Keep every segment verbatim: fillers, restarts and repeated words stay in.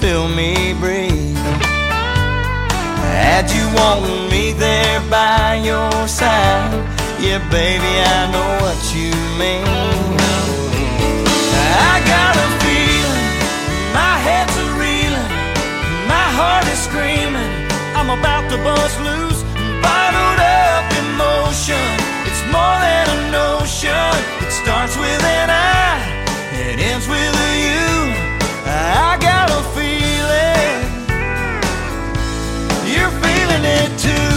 still me breathe. Had you want me there by your side, yeah, baby, I know what you mean. I got a feeling, my head's a reeling, my heart is screaming, I'm about to bust loose, bottled up emotion. It's more than a notion. It starts with an I, it ends with a you. I got a feeling, you're feeling it too.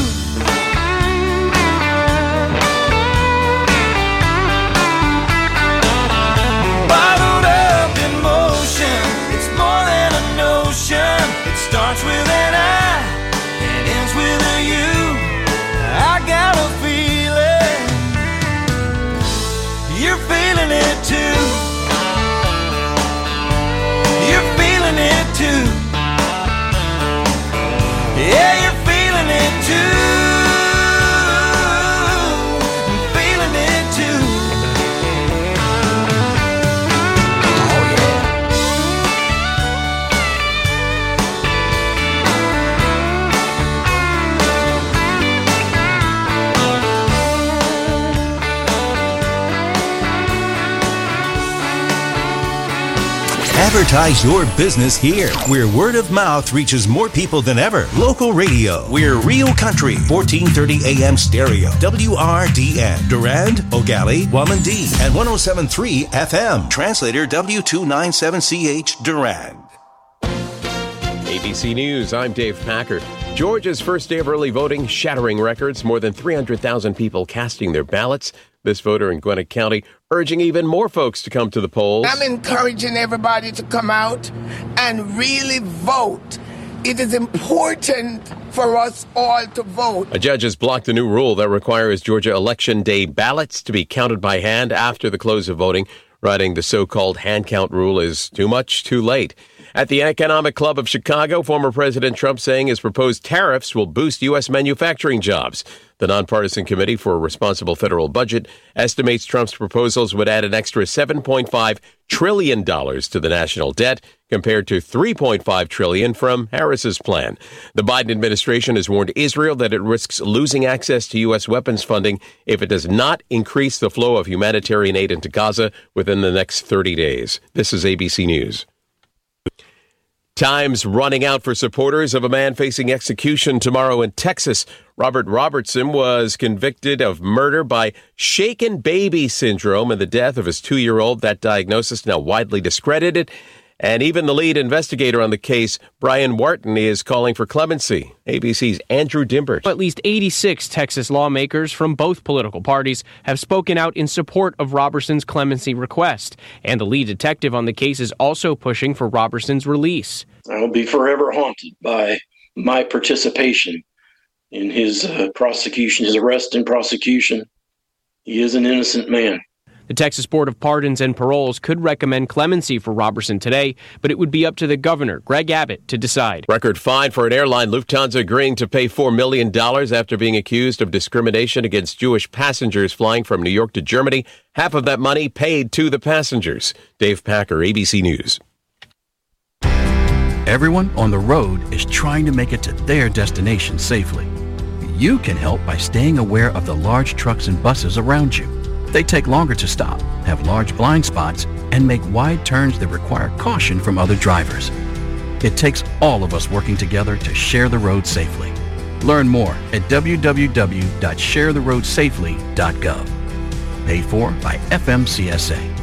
Bottled up emotion, it's more than a notion. It starts with an I, it ends with a you. I got a feeling, you're feeling it too. You're feeling it too. Yeah, you're feeling it too. I'm feeling it too. Oh yeah. Advertise your business here, where word of mouth reaches more people than ever. Local radio. We're Real Country, fourteen thirty A M stereo. W R D N. Durand, Ogali, Wamandee, and one oh seven point three F M. Translator W two ninety-seven C H, Durand. A B C News, I'm Dave Packer. Georgia's first day of early voting, shattering records. More than three hundred thousand people casting their ballots. This voter in Gwinnett County urging even more folks to come to the polls. I'm encouraging everybody to come out and really vote. It is important for us all to vote. A judge has blocked a new rule that requires Georgia Election Day ballots to be counted by hand after the close of voting, writing the so-called hand count rule is too much, too late. At the Economic Club of Chicago, former President Trump saying his proposed tariffs will boost U S manufacturing jobs. The Nonpartisan Committee for a Responsible Federal Budget estimates Trump's proposals would add an extra seven point five trillion dollars to the national debt, compared to three point five trillion dollars from Harris's plan. The Biden administration has warned Israel that it risks losing access to U S weapons funding if it does not increase the flow of humanitarian aid into Gaza within the next thirty days. This is A B C News. Time's running out for supporters of a man facing execution tomorrow in Texas. Robert Robertson was convicted of murder by shaken baby syndrome and the death of his two-year-old. That diagnosis now widely discredited. And even the lead investigator on the case, Brian Wharton, is calling for clemency. A B C's Andrew Dimbert. At least eighty-six Texas lawmakers from both political parties have spoken out in support of Robertson's clemency request. And the lead detective on the case is also pushing for Robertson's release. I'll be forever haunted by my participation in his uh, prosecution, his arrest and prosecution. He is an innocent man. The Texas Board of Pardons and Paroles could recommend clemency for Robertson today, but it would be up to the governor, Greg Abbott, to decide. Record fine for an airline, Lufthansa agreeing to pay four million dollars after being accused of discrimination against Jewish passengers flying from New York to Germany. Half of that money paid to the passengers. Dave Packer, A B C News. Everyone on the road is trying to make it to their destination safely. You can help by staying aware of the large trucks and buses around you. They take longer to stop, have large blind spots, and make wide turns that require caution from other drivers. It takes all of us working together to share the road safely. Learn more at w w w dot share the road safely dot gov. Paid for by F M C S A.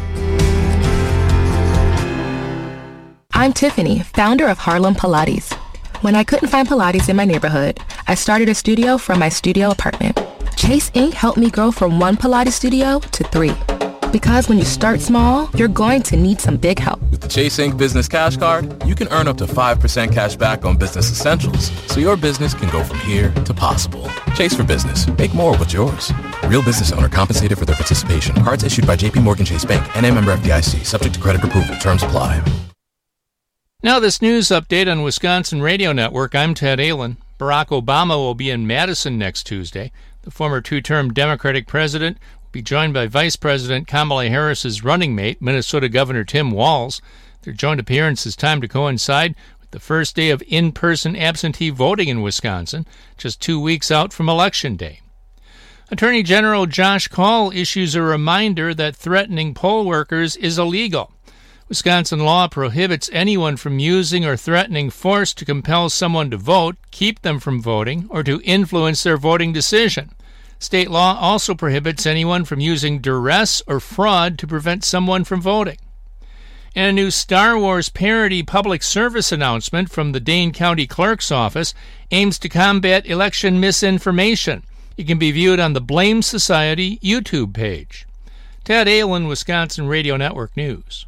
I'm Tiffany, founder of Harlem Pilates. When I couldn't find Pilates in my neighborhood, I started a studio from my studio apartment. Chase Incorporated helped me grow from one Pilates studio to three. Because when you start small, you're going to need some big help. With the Chase Incorporated Business Cash Card, you can earn up to five percent cash back on business essentials, so your business can go from here to possible. Chase for business. Make more with yours. Real business owner compensated for their participation. Cards issued by J P Morgan Chase Bank, N A member F D I C, subject to credit approval. Terms apply. Now this news update on Wisconsin Radio Network. I'm Ted Allen. Barack Obama will be in Madison next Tuesday. The former two-term Democratic president will be joined by Vice President Kamala Harris's running mate, Minnesota Governor Tim Walz. Their joint appearance is timed to coincide with the first day of in-person absentee voting in Wisconsin, just two weeks out from Election Day. Attorney General Josh Kaul issues a reminder that threatening poll workers is illegal. Wisconsin law prohibits anyone from using or threatening force to compel someone to vote, keep them from voting, or to influence their voting decision. State law also prohibits anyone from using duress or fraud to prevent someone from voting. And a new Star Wars parody public service announcement from the Dane County Clerk's Office aims to combat election misinformation. It can be viewed on the Blame Society YouTube page. Ted Aylin, Wisconsin Radio Network News.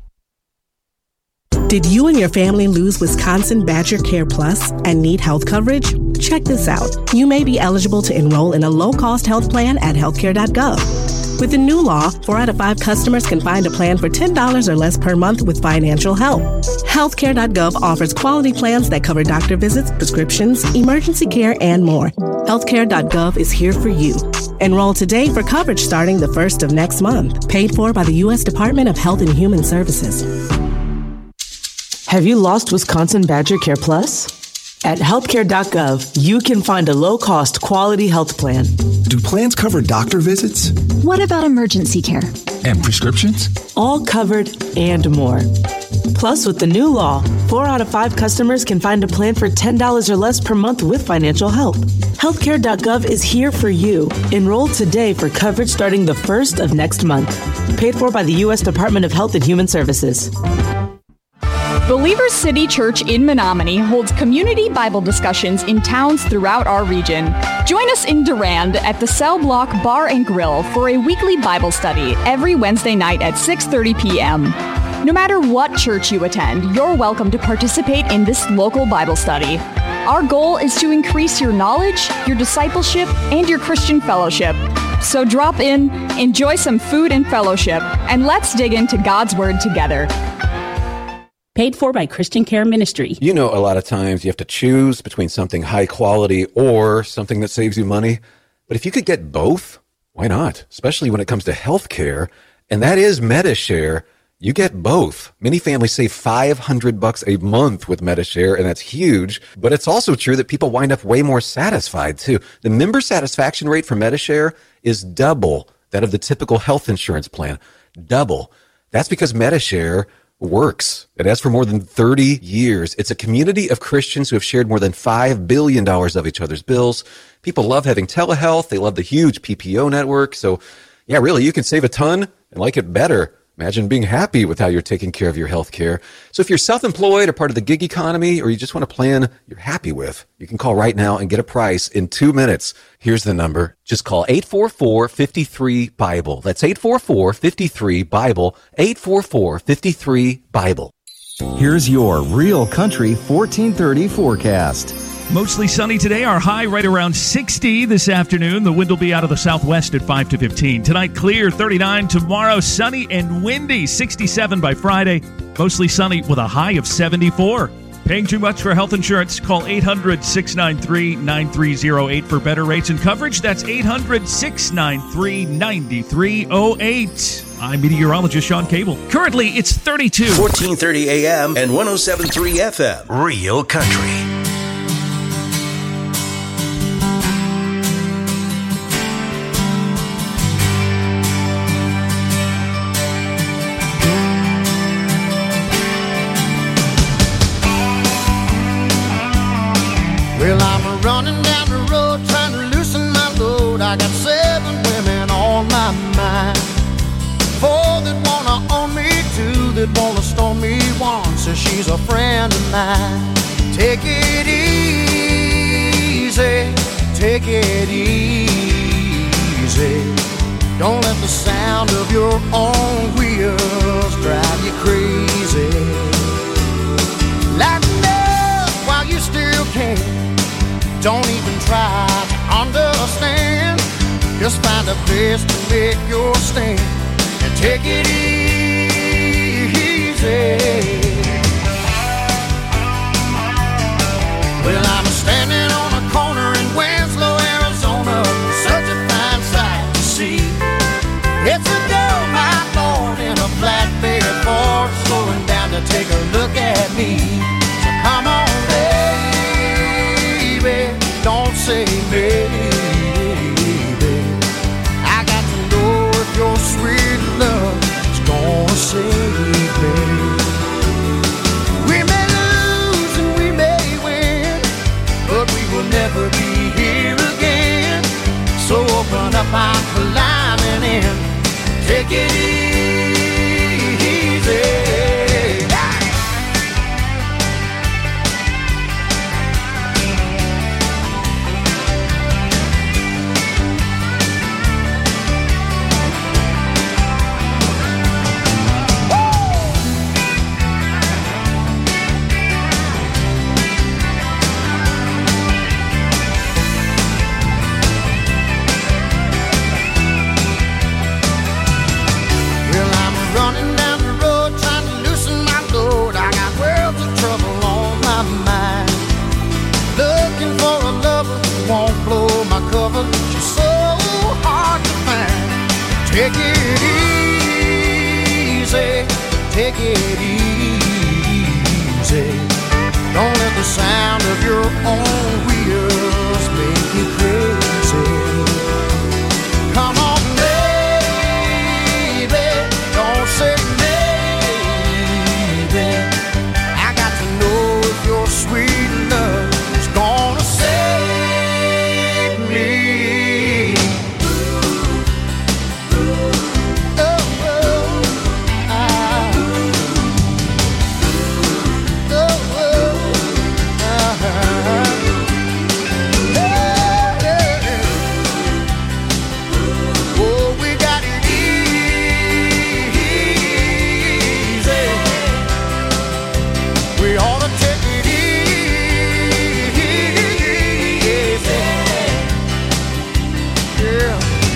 Did you and your family lose Wisconsin Badger Care Plus and need health coverage? Check this out. You may be eligible to enroll in a low-cost health plan at healthcare dot gov. With the new law, four out of five customers can find a plan for ten dollars or less per month with financial help. healthcare dot gov offers quality plans that cover doctor visits, prescriptions, emergency care, and more. healthcare dot gov is here for you. Enroll today for coverage starting the first of next month. Paid for by the U S Department of Health and Human Services. Have you lost Wisconsin Badger Care Plus? At healthcare dot gov, you can find a low-cost, quality health plan. Do plans cover doctor visits? What about emergency care? And prescriptions? All covered and more. Plus, with the new law, four out of five customers can find a plan for ten dollars or less per month with financial help. healthcare dot gov is here for you. Enroll today for coverage starting the first of next month. Paid for by the U S Department of Health and Human Services. Believers City Church in Menominee holds community Bible discussions in towns throughout our region. Join us in Durand at the Cell Block Bar and Grill for a weekly Bible study every Wednesday night at six thirty p.m. No matter what church you attend, you're welcome to participate in this local Bible study. Our goal is to increase your knowledge, your discipleship, and your Christian fellowship. So drop in, enjoy some food and fellowship, and let's dig into God's Word together. Paid for by Christian Care Ministry. You know, a lot of times you have to choose between something high quality or something that saves you money. But if you could get both, why not? Especially when it comes to health care. And that is MediShare. You get both. Many families save five hundred bucks a month with MediShare, and that's huge. But it's also true that people wind up way more satisfied, too. The member satisfaction rate for MediShare is double that of the typical health insurance plan. Double. That's because MediShare works. It has for more than thirty years. It's a community of Christians who have shared more than five billion dollars of each other's bills. People love having telehealth. They love the huge P P O network. So, yeah, really, you can save a ton and like it better. Imagine being happy with how you're taking care of your health care. So if you're self-employed or part of the gig economy, or you just want a plan you're happy with, you can call right now and get a price in two minutes. Here's the number. Just call eight four four, five three, BIBLE. That's eight four four, five three, BIBLE, eight four four, five three, BIBLE. Here's your Real Country fourteen thirty forecast. Mostly sunny today. Our high right around sixty this afternoon. The wind will be out of the southwest at five to fifteen. Tonight, clear, thirty-nine. Tomorrow, sunny and windy, sixty-seven by Friday. Mostly sunny with a high of seventy-four. Paying too much for health insurance? Call eight hundred, six nine three, nine three zero eight for better rates and coverage. That's eight hundred, six nine three, nine three zero eight. I'm meteorologist Sean Cable. Currently, it's thirty-two. fourteen thirty A M and one oh seven point three F M. Real Country. Well, I'm running down the road trying to loosen my load. I got seven women on my mind. Four that wanna own me, two that wanna stone me, one says she's a friend of mine. Take it easy, take it easy. Don't let the sound of your own wheels drive you crazy. Lighten up while you still can. Don't even try to understand. Just find a place to make your stand and take it easy. Well, I'm standing on a corner in Winslow, Arizona. Such a fine sight to see. It's a girl, my Lord, in a flatbed Ford, slowing down to take a look at me. So come on take it easy. Don't let the sound of your own wheels make you crazy. Come on, baby, don't say maybe. I got to know if your sweet love is gonna save me. Oh, oh, I, oh, oh, uh-huh. Yeah, yeah. Oh, we got it easy. We ought to take it easy. Yeah.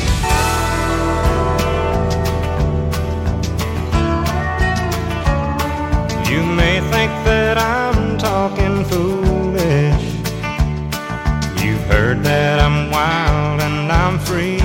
You may think that I'm talking foolish. You've heard that I'm wild and I'm free.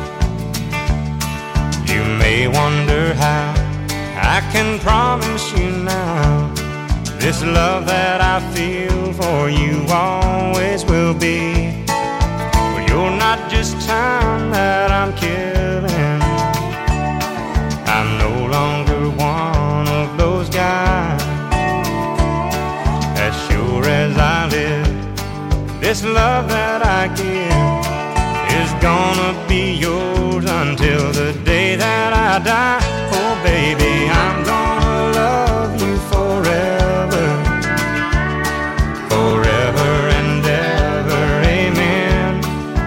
You may wonder how I can promise you now this love that I feel for you always will be. Well, you're not just time that I'm killing. I'm no longer one of those guys. As sure as I live, this love that I give is gonna be yours until the day that I die. Oh baby, I'm gonna love you forever, forever and ever, amen.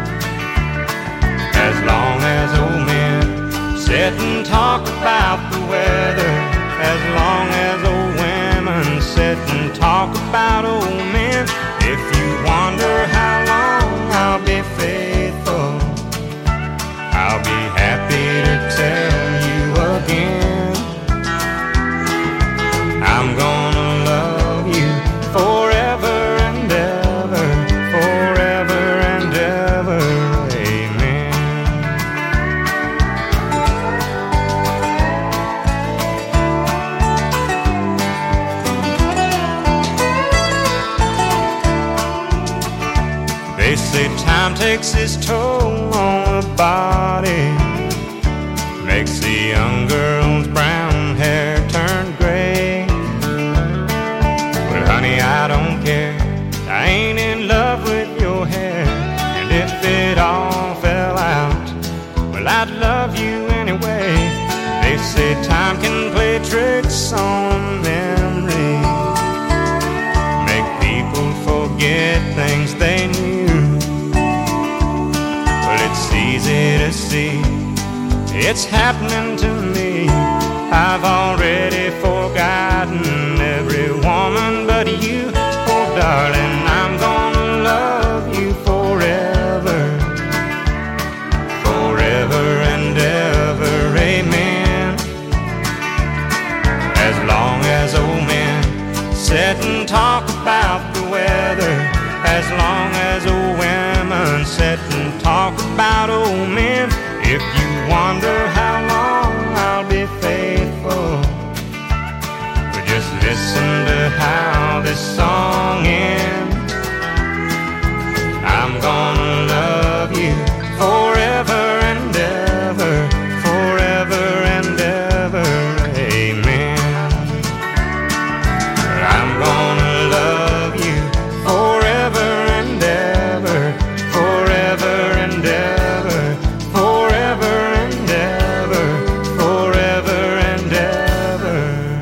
As long as old men sit and talk about the weather, as long as old women sit and talk about old men. If you wonder how long I'll be faithful, I'll be happy to tell you again. I'm gonna love you forever and ever, forever and ever, amen. They say time takes its toll on the body, makes the young girl's brown hair turn gray. Well, honey, I don't care. I ain't in love with your hair. And if it all fell out, well, I'd love you anyway. They say time can play tricks on memory, make people forget things they knew. Well, it's easy to see it's happening to me. I've already forgotten every woman but you. Oh, darling, I'm gonna love you forever, forever and ever, amen. As long as old men sit and talk about the weather, as long as old women sit and talk about old men. If you wonder how long I'll be faithful, well, just listen to how this song ends. I'm gonna love you forever and ever, forever and ever, amen. I'm gonna love you forever and ever, forever and ever, forever and ever, forever and ever,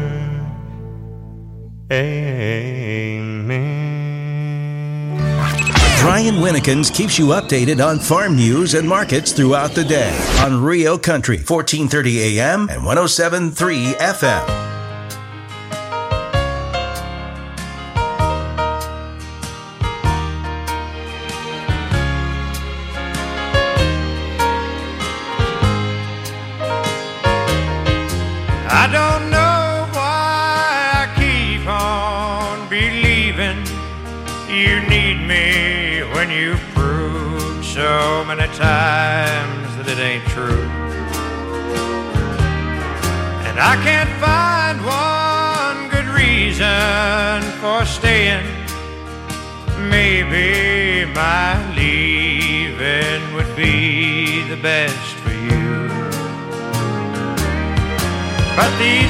amen. Brian Winnekins keeps you updated on farm news and markets throughout the day on Rio Country, fourteen thirty A M and one oh seven point three F M. I don't know why I keep on believing you need me when you've proved so many times that it ain't true. And I can't find one for staying. Maybe my leaving would be the best for you. But these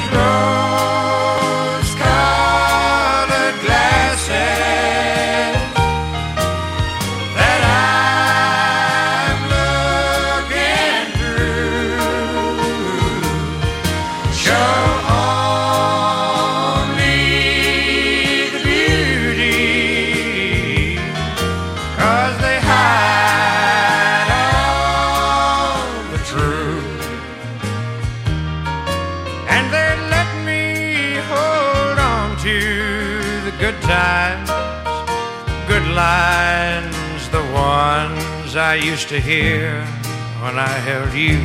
rose-colored glasses that I'm looking through show only the beauty, 'cause they hide all the truth. And they let me hold on to the good times, good lines, the ones I used to hear when I held you.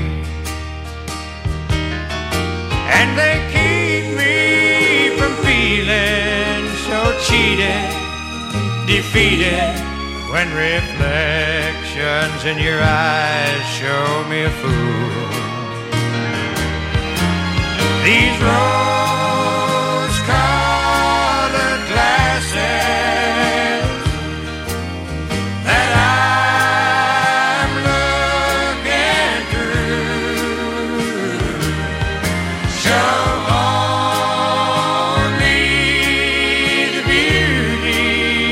And they keep me from feeling so cheated, defeated, when reflections in your eyes show me a fool. These rose-colored glasses that I'm looking through show only the beauty,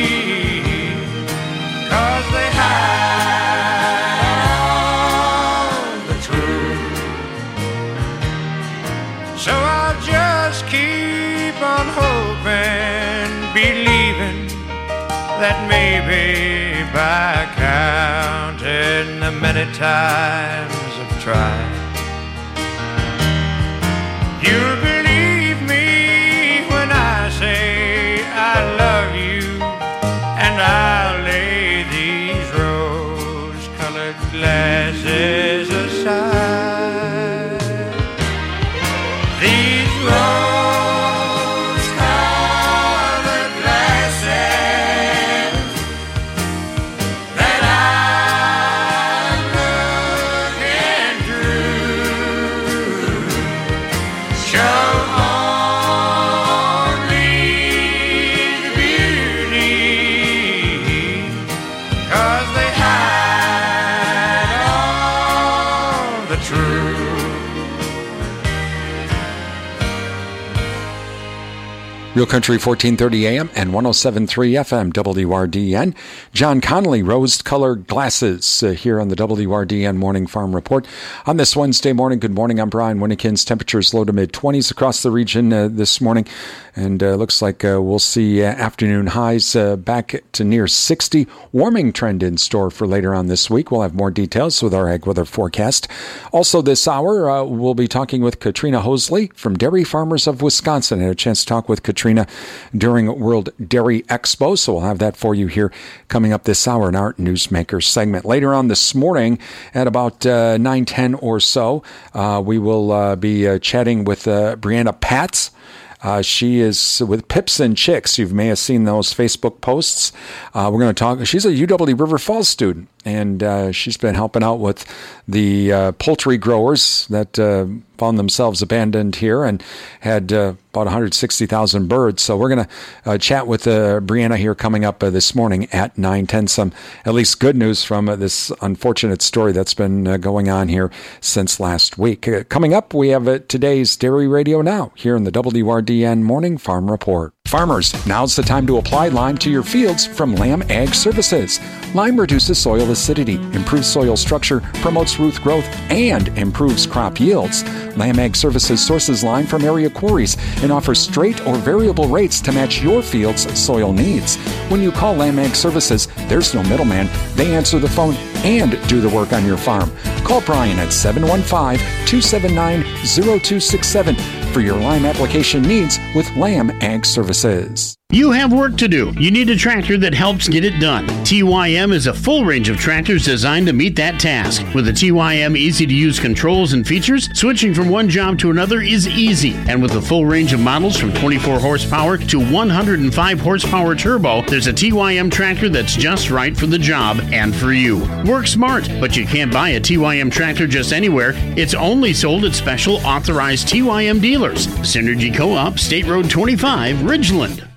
'cause they hide all the truth. So I'll just keep on hoping, believing that maybe by counting the many times I've tried, you'll believe me when I say I love you, and I'll lay these rose-colored glasses aside. These rose-colored glasses that I'm looking through show only the beauty, 'cause they hide all the truth. Real Country fourteen thirty A M and one oh seven point three F M W R D N. John Connolly, rose-colored glasses, uh, here on the W R D N Morning Farm Report. On this Wednesday morning, good morning, I'm Brian Winnikins. Temperatures low to mid-twenties across the region uh, this morning. And uh, looks like uh, we'll see uh, afternoon highs uh, back to near sixty. Warming trend in store for later on this week. We'll have more details with our ag weather forecast. Also this hour, uh, we'll be talking with Katrina Hosley from Dairy Farmers of Wisconsin. I had a chance to talk with Katrina during World Dairy Expo, so we'll have that for you here coming up this hour in our Newsmaker segment. Later on this morning at about uh, nine ten or so, uh, we will uh, be uh, chatting with uh, Brianna Patz. Uh, she is with Pips and Chicks. You may have seen those Facebook posts. Uh, we're going to talk. She's a U W River Falls student, and uh, she's been helping out with the uh, poultry growers that uh, found themselves abandoned here and had uh, about one hundred sixty thousand birds. So we're going to uh, chat with uh, Brianna here coming up uh, this morning at nine ten. Some at least good news from uh, this unfortunate story that's been uh, going on here since last week. Uh, coming up, we have uh, today's Dairy Radio Now here in the W R D N Morning Farm Report. Farmers, now's the time to apply Lime to your fields from Lamb Ag Services. Lime reduces soil acidity, improves soil structure, promotes root growth, and improves crop yields. Lamb Ag Services sources lime from area quarries and offers straight or variable rates to match your field's soil needs. When you call Lamb Ag Services, there's no middleman. They answer the phone and do the work on your farm. Call Brian at seven one five, two seven nine, zero two six seven for your lime application needs with Lamb Ag Services. You have work to do. You need a tractor that helps get it done. T Y M is a full range of tractors designed to meet that task. With the T Y M easy-to-use controls and features, switching from one job to another is easy. And with a full range of models from twenty-four horsepower to one hundred five horsepower turbo, there's a T Y M tractor that's just right for the job and for you. Work smart, but you can't buy a T Y M tractor just anywhere. It's only sold at special authorized T Y M dealers. Synergy Co-op, State Road twenty-five, Ridgeland.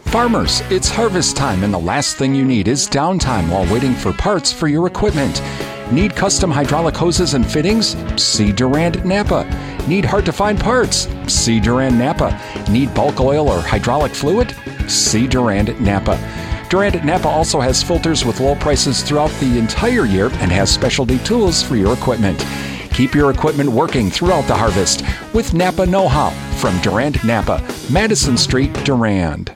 Farmers, it's harvest time, and the last thing you need is downtime while waiting for parts for your equipment. Need custom hydraulic hoses and fittings? See Durand Napa. Need hard-to-find parts? See Durand Napa. Need bulk oil or hydraulic fluid? See Durand Napa. Durand Napa also has filters with low prices throughout the entire year and has specialty tools for your equipment. Keep your equipment working throughout the harvest with Napa Know-How from Durand Napa, Madison Street, Durand.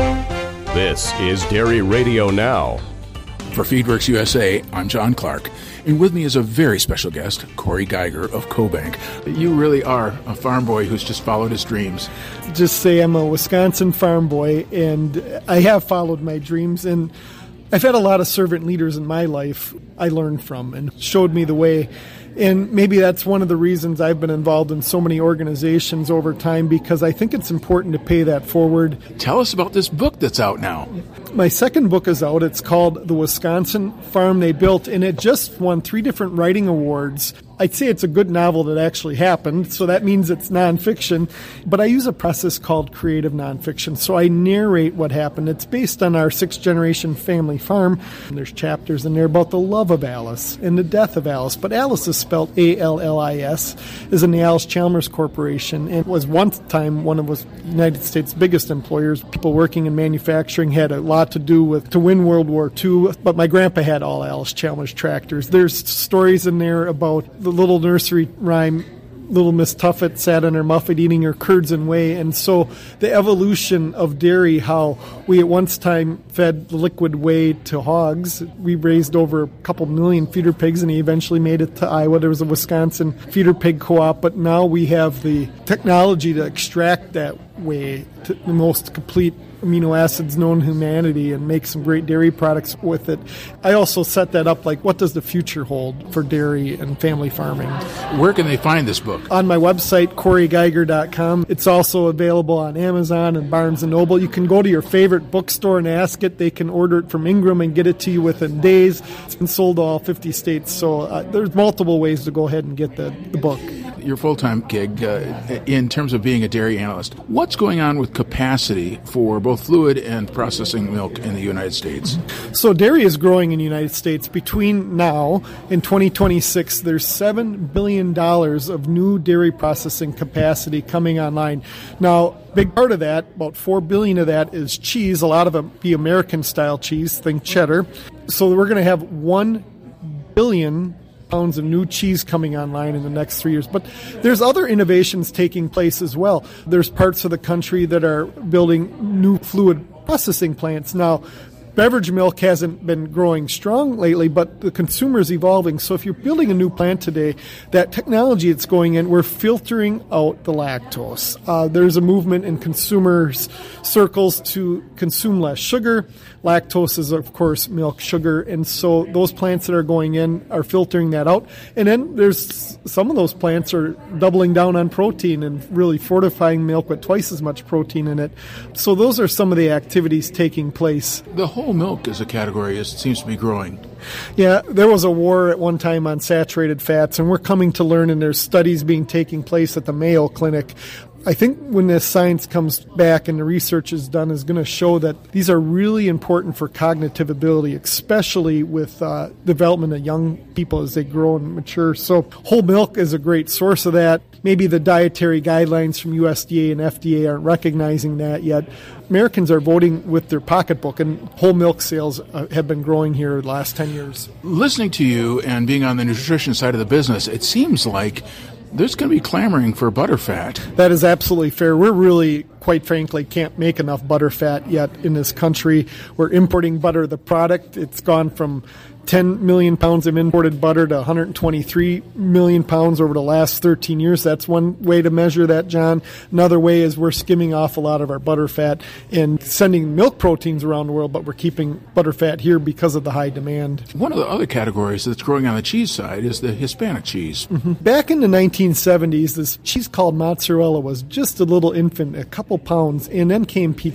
This is Dairy Radio Now. For Feedworks U S A, I'm John Clark, and with me is a very special guest, Corey Geiger of CoBank. You really are a farm boy who's just followed his dreams. Just say I'm a Wisconsin farm boy, and I have followed my dreams, and I've had a lot of servant leaders in my life I learned from and showed me the way. And maybe that's one of the reasons I've been involved in so many organizations over time, because I think it's important to pay that forward. Tell us about this book that's out now. My second book is out. It's called The Wisconsin Farm They Built, and it just won three different writing awards. I'd say it's a good novel that actually happened, so that means it's nonfiction, but I use a process called creative nonfiction, so I narrate what happened. It's based on our sixth-generation family farm. And there's chapters in there about the love of Alice and the death of Alice, but Alice is spelled A L L I S, is in the Allis-Chalmers Corporation, and was one time one of the United States' biggest employers. People working in manufacturing had a lot to do with to win World War Two, but my grandpa had all Allis-Chalmers tractors. There's stories in there about the little nursery rhyme, Little Miss Tuffet sat on her muffet eating her curds and whey. And so the evolution of dairy, how we at one time fed liquid whey to hogs. We raised over a couple million feeder pigs, and he eventually made it to Iowa. There was a Wisconsin feeder pig co-op, but now we have the technology to extract that whey to the most complete amino acids known to humanity and make some great dairy products with it. I also set that up like, what does the future hold for dairy and family farming? Where can they find this book? On my website, corey geiger dot com. It's also available on Amazon and Barnes and Noble. You can go to your favorite bookstore and ask it. They can order it from Ingram and get it to you within days. It's been sold to all fifty states, so uh, there's multiple ways to go ahead and get the, the book. Your full-time gig, uh, in terms of being a dairy analyst, what's going on with capacity for both fluid and processing milk in the United States? So dairy is growing in the United States. Between now and twenty twenty-six, there's seven billion dollars of new dairy processing capacity coming online. Now, big part of that, about four billion dollars of that is cheese. A lot of it be American-style cheese, think cheddar. So we're going to have one billion pounds of new cheese coming online in the next three years. But there's other innovations taking place as well. There's parts of the country that are building new fluid processing plants. Now, beverage milk hasn't been growing strong lately, but the consumer is evolving. So if you're building a new plant today, that technology that's going in, we're filtering out the lactose. Uh, there's a movement in consumers' circles to consume less sugar. Lactose is, of course, milk sugar. And so those plants that are going in are filtering that out. And then there's some of those plants are doubling down on protein and really fortifying milk with twice as much protein in it. So those are some of the activities taking place. The whole milk as a category is, seems to be growing. Yeah, there was a war at one time on saturated fats, and we're coming to learn, and there's studies being taking place at the Mayo Clinic. I think when this science comes back and the research is done, is going to show that these are really important for cognitive ability, especially with uh, development of young people as they grow and mature. So whole milk is a great source of that. Maybe the dietary guidelines from U S D A and F D A aren't recognizing that yet. Americans are voting with their pocketbook, and whole milk sales uh, have been growing here the last ten years. Listening to you and being on the nutrition side of the business, it seems like there's going to be clamoring for butterfat. That is absolutely fair. We're really, quite frankly, can't make enough butterfat yet in this country. We're importing butter, the product. It's gone from ten million pounds of imported butter to one hundred twenty-three million pounds over the last thirteen years. That's one way to measure that, John. Another way is we're skimming off a lot of our butterfat and sending milk proteins around the world, but we're keeping butterfat here because of the high demand. One of the other categories that's growing on the cheese side is the Hispanic cheese. Mm-hmm. Back in the nineteen seventies, this cheese called mozzarella was just a little infant, a couple pounds, and then came pizza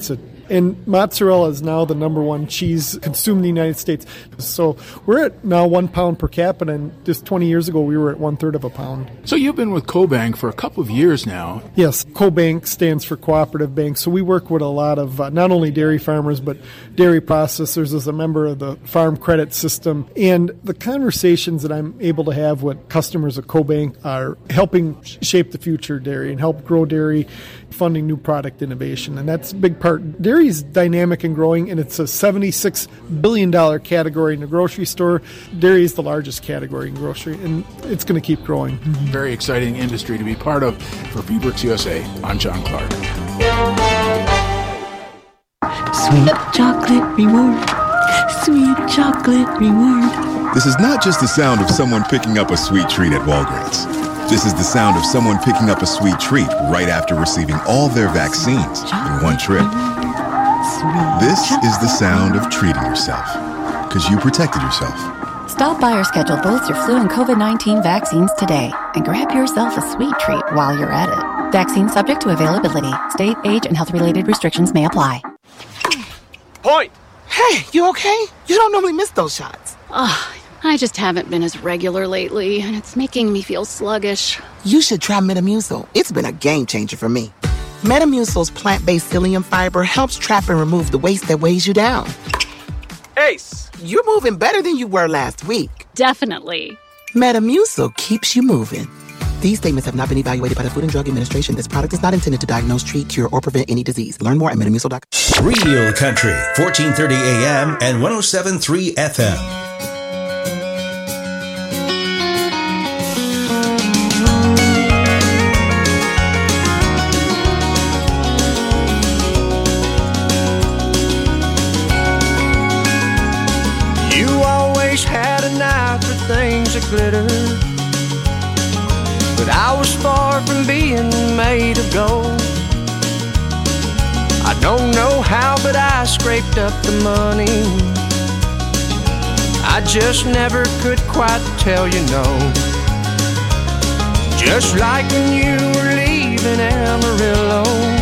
And mozzarella is now the number one cheese consumed in the United States. So we're at now one pound per capita, and just twenty years ago we were at one third of a pound. So you've been with CoBank for a couple of years now. Yes, CoBank stands for Cooperative Bank. So we work with a lot of uh, not only dairy farmers, but dairy processors as a member of the Farm Credit System. And the conversations that I'm able to have with customers of CoBank are helping shape the future of dairy and help grow dairy, funding new product innovation. And that's a big part. Dairy is dynamic and growing, and it's a seventy-six billion dollars category in the grocery store. Dairy is the largest category in grocery, and it's going to keep growing. Very exciting industry to be part of. For Feedworks U S A, I'm John Clark. Sweet chocolate reward. Sweet chocolate reward. This is not just the sound of someone picking up a sweet treat at Walgreens. This is the sound of someone picking up a sweet treat right after receiving all their vaccines in one trip. This is the sound of treating yourself, because you protected yourself. Stop by or schedule both your flu and COVID nineteen vaccines today and grab yourself a sweet treat while you're at it. Vaccine subject to availability. State, age, and health-related restrictions may apply. Point! Hey, you okay? You don't normally miss those shots. Ugh. I just haven't been as regular lately, and it's making me feel sluggish. You should try Metamucil. It's been a game changer for me. Metamucil's plant-based psyllium fiber helps trap and remove the waste that weighs you down. Ace, you're moving better than you were last week. Definitely. Metamucil keeps you moving. These statements have not been evaluated by the Food and Drug Administration. This product is not intended to diagnose, treat, cure, or prevent any disease. Learn more at metamucil dot com. Real Country, fourteen thirty A M and one oh seven point three F M. Had an eye for things that glitter, but I was far from being made of gold. I don't know how, but I scraped up the money. I just never could quite tell you no. Just like when you were leaving Amarillo,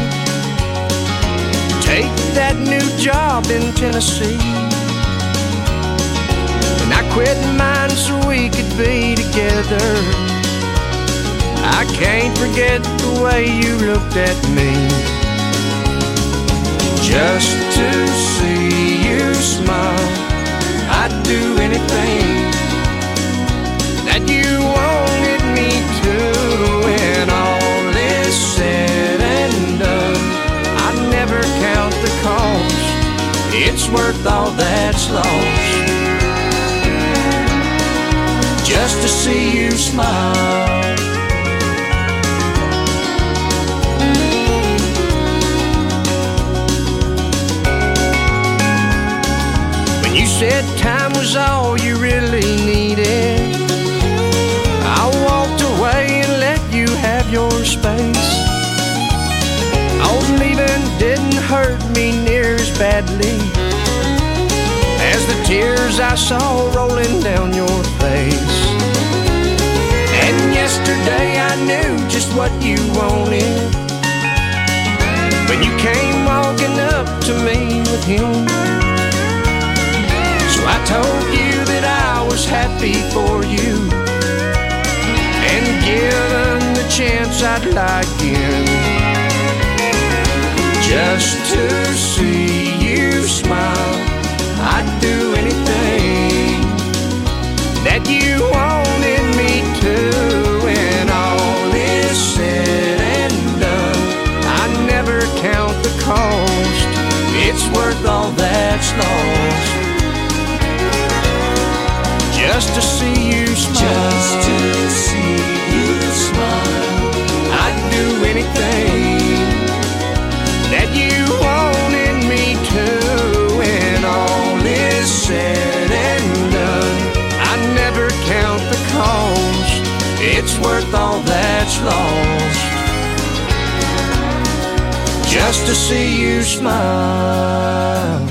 take that new job in Tennessee. I quit mine so we could be together. I can't forget the way you looked at me. Just to see you smile, I'd do anything that you wanted me to. When all is said and done, I never count the cost. It's worth all that's lost, just to see you smile. When you said time was all you really needed, I walked away and let you have your space. Oh, leaving didn't hurt me near as badly as the tears I saw rolling down your face. And yesterday I knew just what you wanted when you came walking up to me with him. So I told you that I was happy for you, and given the chance I'd like in, just to see you smile. I'd do anything that you wanted me to. When all is said and done, I never count the cost. It's worth all that's lost, just to see you smile. Just to see you smile. I'd do anything that you wanted me to. When all is said and done, I never count the cost. It's worth all that's lost, just to see you smile.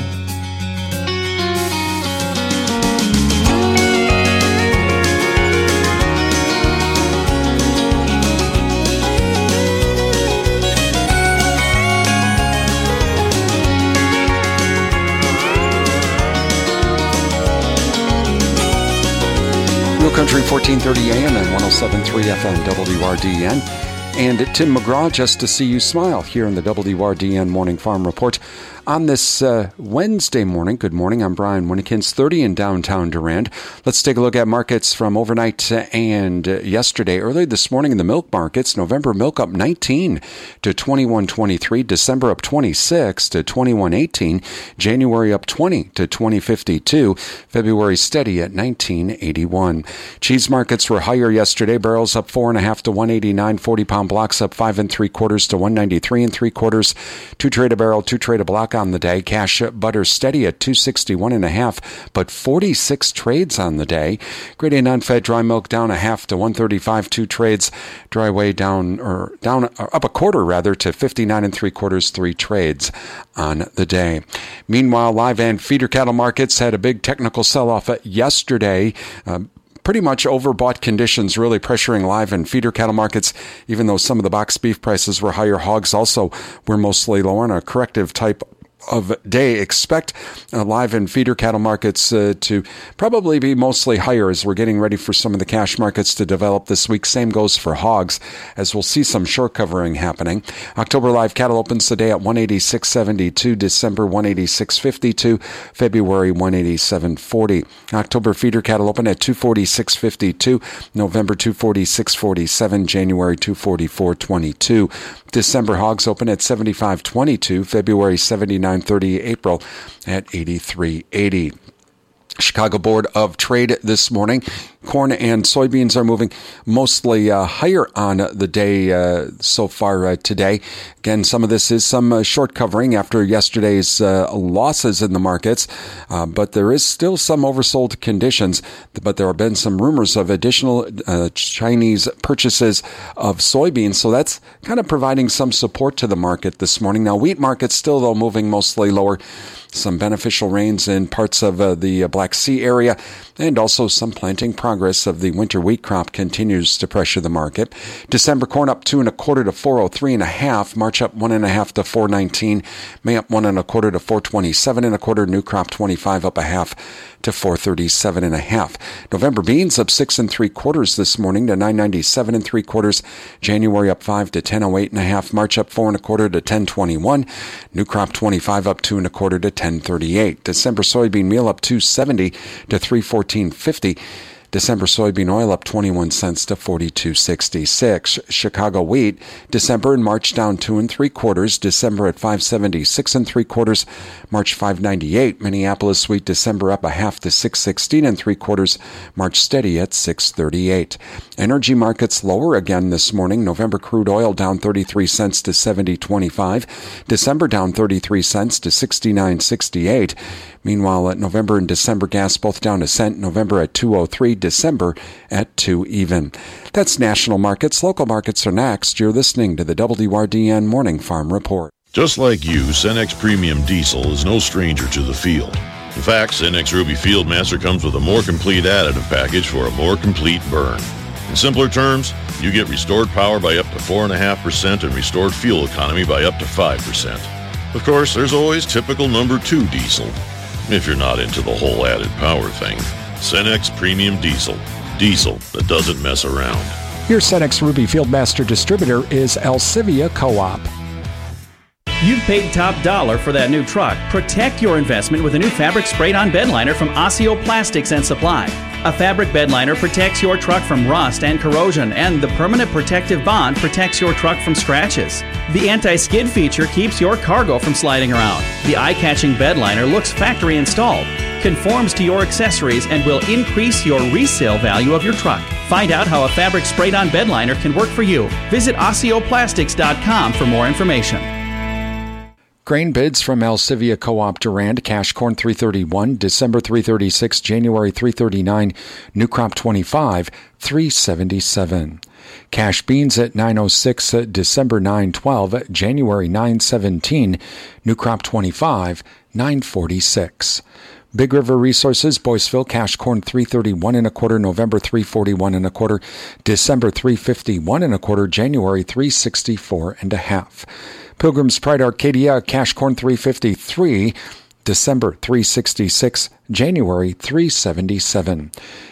Real Country fourteen thirty A M and one oh seven point three F M W R D N. And Tim McGraw, just to see you smile here in the W R D N Morning Farm Report. On this uh, Wednesday morning, good morning, I'm Brian Winnikins, thirty in downtown Durand. Let's take a look at markets from overnight and uh, yesterday. Early this morning in the milk markets, November milk up nineteen to twenty-one twenty-three, December up twenty-six to twenty-one eighteen, January up twenty to twenty fifty-two, February steady at nineteen eighty-one. Cheese markets were higher yesterday, barrels up four and a half to one eighty-nine, forty pound blocks up five and three quarters to one ninety-three and three quarters, two trade a barrel, two trade a block on the day. Cash butter steady at two sixty-one and a half, but forty-six trades on the day. Grade A non-fed dry milk down a half to one thirty-five, two trades. Dry whey down or down or up a quarter rather to fifty-nine and three quarters, three trades on the day. Meanwhile, live and feeder cattle markets had a big technical sell-off yesterday. Um, Pretty much overbought conditions really pressuring live and feeder cattle markets, even though some of the box beef prices were higher. Hogs also were mostly lower on a corrective type of day. Expect uh, live and feeder cattle markets uh, to probably be mostly higher as we're getting ready for some of the cash markets to develop this week. Same goes for hogs, as we'll see some short covering happening. October live cattle opens the day at one eighty-six seventy-two, December one eighty-six fifty-two, February one eighty-seven forty. October feeder cattle open at two forty-six fifty-two, November two forty-six forty-seven, January two forty-four twenty-two. December hogs open at seventy-five twenty-two, February seventy-nine thirty, April at eighty-three eighty. Chicago Board of Trade this morning. Corn and soybeans are moving mostly uh, higher on the day uh, so far uh, today. Again, some of this is some uh, short covering after yesterday's uh, losses in the markets, uh, but there is still some oversold conditions. But there have been some rumors of additional uh, Chinese purchases of soybeans, so that's kind of providing some support to the market this morning. Now, wheat market's still, though, moving mostly lower. Some beneficial rains in parts of uh, the uh, Black Sea area, and also some planting progress of the winter wheat crop continues to pressure the market. December corn up two and a quarter to four oh three and a half. March up one and a half to four nineteen. May up one and a quarter to four twenty-seven and a quarter. New crop twenty-five up a half to four thirty-seven and a half. November beans up six and three quarters this morning to nine ninety-seven and three quarters. January up five to ten oh eight and a half. March up four and a quarter to ten twenty-one. New crop twenty-five up two and a quarter to ten thirty-eight. December soybean meal up two seventy to three fourteen fifty. December soybean oil up twenty-one cents to forty-two sixty-six. Chicago wheat, December and March down two and three quarters. December at five seventy-six and three quarters. March five ninety-eight. Minneapolis wheat, December up a half to six sixteen and three quarters. March steady at six thirty-eight. Energy markets lower again this morning. November crude oil down thirty-three cents to seventy twenty-five. December down thirty-three cents to sixty-nine sixty-eight. Meanwhile, at November and December gas both down a cent. November at two oh three, December at two even. That's national markets. Local markets are next. You're listening to the W R D N Morning Farm Report. Just like you, Cenex Premium Diesel is no stranger to the field. In fact, Cenex Ruby Fieldmaster comes with a more complete additive package for a more complete burn. In simpler terms, you get restored power by up to four point five percent and restored fuel economy by up to five percent. Of course, there's always typical number two diesel. If you're not into the whole added power thing, Cenex Premium Diesel. Diesel that doesn't mess around. Your Cenex Ruby Fieldmaster distributor is Alcivia Co-op. You've paid top dollar for that new truck. Protect your investment with a new fabric sprayed-on bed liner from Osseo Plastics and Supply. A fabric bed liner protects your truck from rust and corrosion, and the permanent protective bond protects your truck from scratches. The anti-skid feature keeps your cargo from sliding around. The eye-catching bed liner looks factory installed, conforms to your accessories, and will increase your resale value of your truck. Find out how a fabric sprayed-on bed liner can work for you. Visit Osseo Plastics dot com for more information. Grain bids from Alcivia Co-op Durand. Cash corn three thirty-one, December three thirty-six, January three thirty-nine, new crop twenty-five, three seventy-seven. Cash beans at nine oh six, December nine twelve, January nine seventeen, new crop twenty-five, nine forty-six. Big River Resources, Boyceville, cash corn three thirty-one and a quarter, November three forty-one and a quarter, December three fifty-one and a quarter, January three sixty-four and a half. Pilgrim's Pride Arcadia, cash corn three fifty-three, December three sixty-six, January three seventy-seven.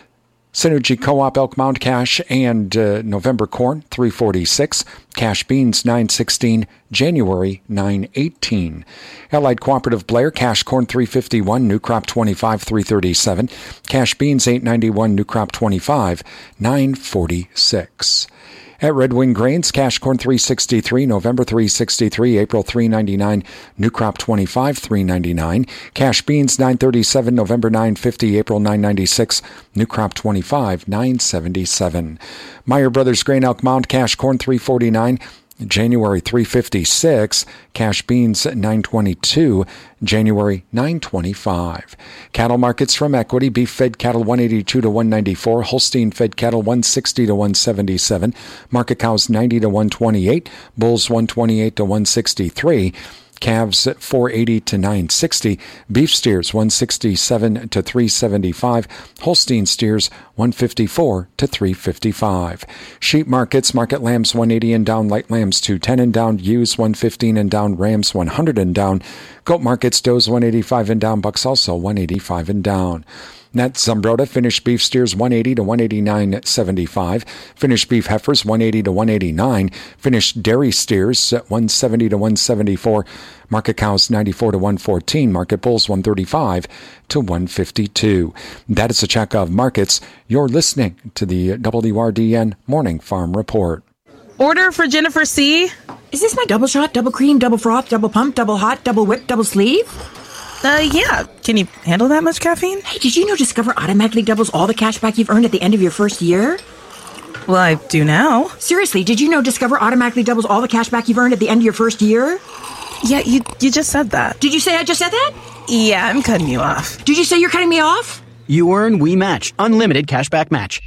Synergy Co-op Elk Mound cash and uh, November corn three forty-six, cash beans nine sixteen, January nine eighteen. Allied Cooperative Blair cash corn three fifty-one, new crop twenty-five three thirty-seven, cash beans eight ninety-one, new crop twenty-five nine forty-six. At Red Wing Grains, cash corn three sixty-three, November three sixty-three, April three ninety-nine, new crop twenty-five three ninety-nine. Cash beans nine thirty-seven, November nine fifty, April nine ninety-six, new crop twenty-five nine seventy-seven. Meyer Brothers Grain Elk Mound, cash corn three forty-nine, January three fifty-six, cash beans nine twenty-two, January nine twenty-five. Cattle markets from Equity, beef fed cattle one eighty-two to one ninety-four, Holstein fed cattle one sixty to one seventy-seven, market cows ninety to one twenty-eight, bulls one twenty-eight to one sixty-three, calves four eighty to nine sixty, beef steers one sixty-seven to three seventy-five, Holstein steers one fifty-four to three fifty-five. Sheep markets, market lambs one eighty and down, light lambs two ten and down, ewes one fifteen and down, rams one hundred and down. Goat markets, does one eighty-five and down, bucks also one eighty-five and down. Net Zumbrota, finished beef steers one eighty to one eighty-nine seventy-five, finished beef heifers one eighty to one eighty-nine, finished dairy steers one seventy to one seventy-four, market cows ninety-four to one fourteen, market bulls one thirty-five to one fifty-two. That is a check of markets. You're listening to the W R D N Morning Farm Report. Order for Jennifer C. Is this my double shot, double cream, double froth, double pump, double hot, double whip, double sleeve? Uh, yeah. Can you handle that much caffeine? Hey, did you know Discover automatically doubles all the cash back you've earned at the end of your first year? Well, I do now. Seriously, did you know Discover automatically doubles all the cash back you've earned at the end of your first year? Yeah, you you just said that. Did you say I just said that? Yeah, I'm cutting you off. Did you say you're cutting me off? You earn, we match. Unlimited cashback match.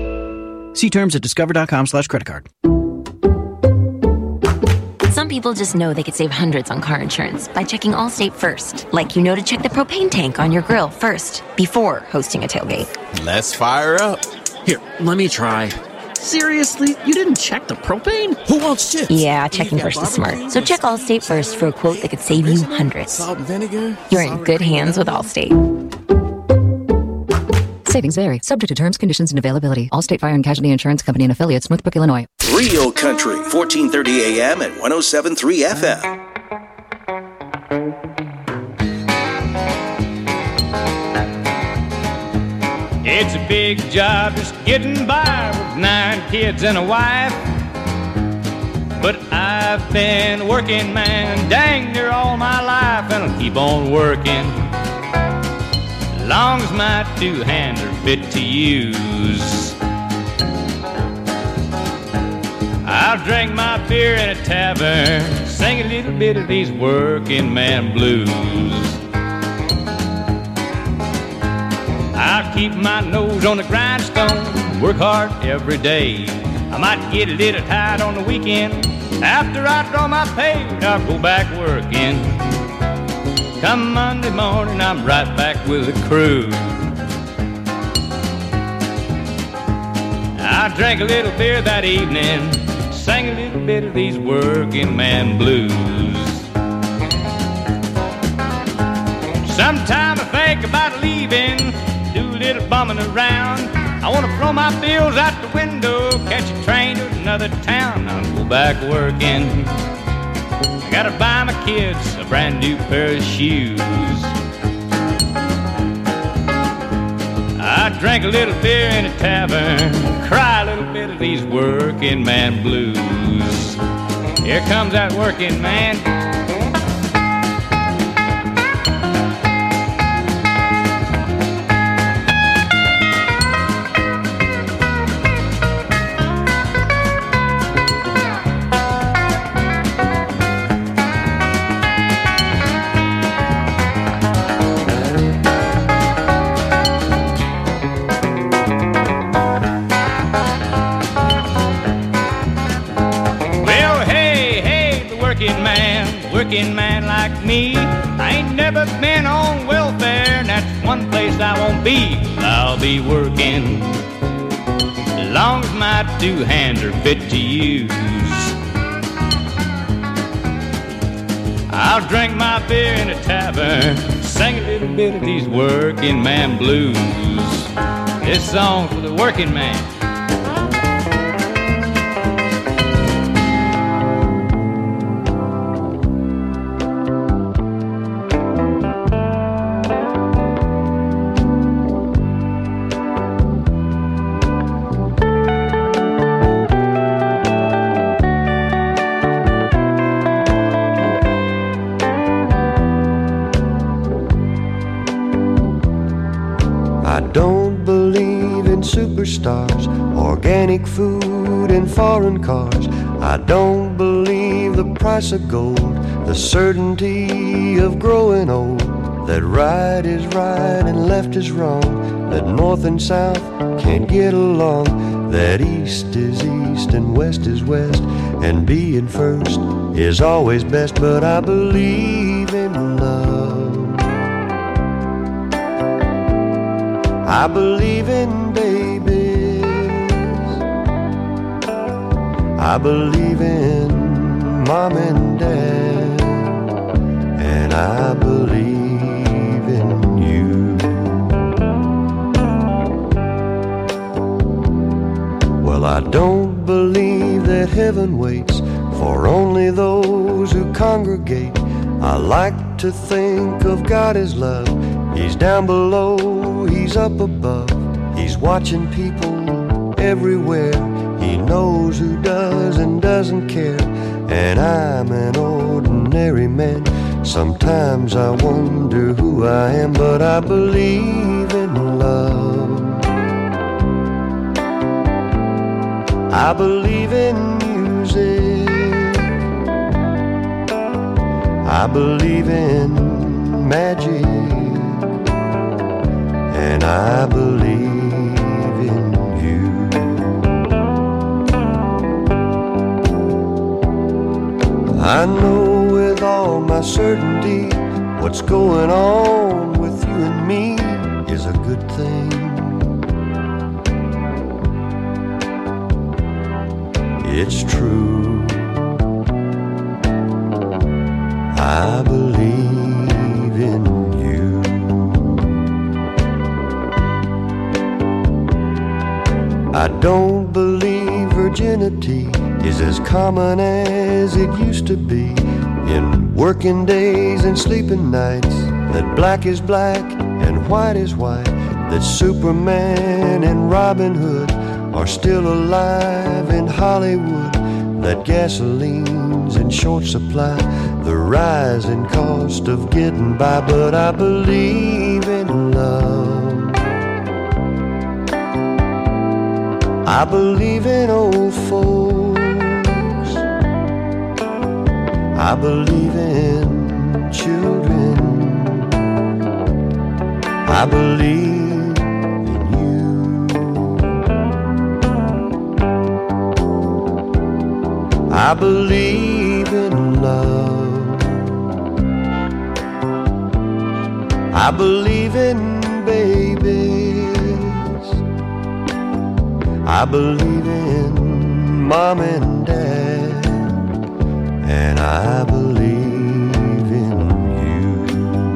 See terms at discover.com slash credit card. Some people just know they could save hundreds on car insurance by checking Allstate first. Like you know to check the propane tank on your grill first, before hosting a tailgate. Let's fire up. Here, let me try. Seriously? You didn't check the propane? Who wants chips? Yeah, checking first is smart. So check Allstate first for a quote that could save you hundreds. Salt and vinegar? You're in good hands with Allstate. Savings vary, subject to terms, conditions, and availability. Allstate Fire and Casualty Insurance Company and affiliates, Northbrook, Illinois. Real Country, fourteen thirty A M and one oh seven point three F M. It's a big job just getting by with nine kids and a wife. But I've been working, man, dang near all my life, and I'll keep on working long as my two hands are fit to use. I'll drink my beer in a tavern, sing a little bit of these working man blues. I'll keep my nose on the grindstone, work hard every day. I might get a little tired on the weekend. After I draw my pay, I'll go back working. Come Monday morning, I'm right back with the crew. I drank a little beer that evening, sang a little bit of these working man blues. Sometime I think about leaving, do a little bumming around. I want to throw my bills out the window, catch a train to another town. I'll go back working. I gotta buy my kids a brand new pair of shoes. I drank a little beer in a tavern, cry a little bit of these working man blues. Here comes that working man. Working man like me, I ain't never been on welfare, and that's one place I won't be. I'll be working as long as my two hands are fit to use. I'll drink my beer in a tavern, sing a little bit of these working man blues. This song for the working man. Superstars, organic food and foreign cars. I don't believe the price of gold, the certainty of growing old, that right is right and left is wrong, that north and south can't get along, that east is east and west is west, and being first is always best. But I believe in love, I believe in babies, I believe in mom and dad, and I believe in you. Well, I don't believe that heaven waits for only those who congregate. I like to think of God as love. He's down below, He's up above. He's watching people everywhere. He knows who does and doesn't care. And I'm an ordinary man. Sometimes I wonder who I am, but I believe in love. I believe in music, I believe in magic, and I believe in you. I know with all my certainty what's going on with you and me is a good thing. It's true, I believe in you. I don't believe virginity is as common as it used to be. In working days and sleeping nights, that black is black and white is white, that Superman and Robin Hood are still alive in Hollywood, that gasoline's in short supply, the rising cost of getting by. But I believe in love, I believe in old folks, I believe in children, I believe I believe in love, I believe in babies, I believe in mom and dad, and I believe in you.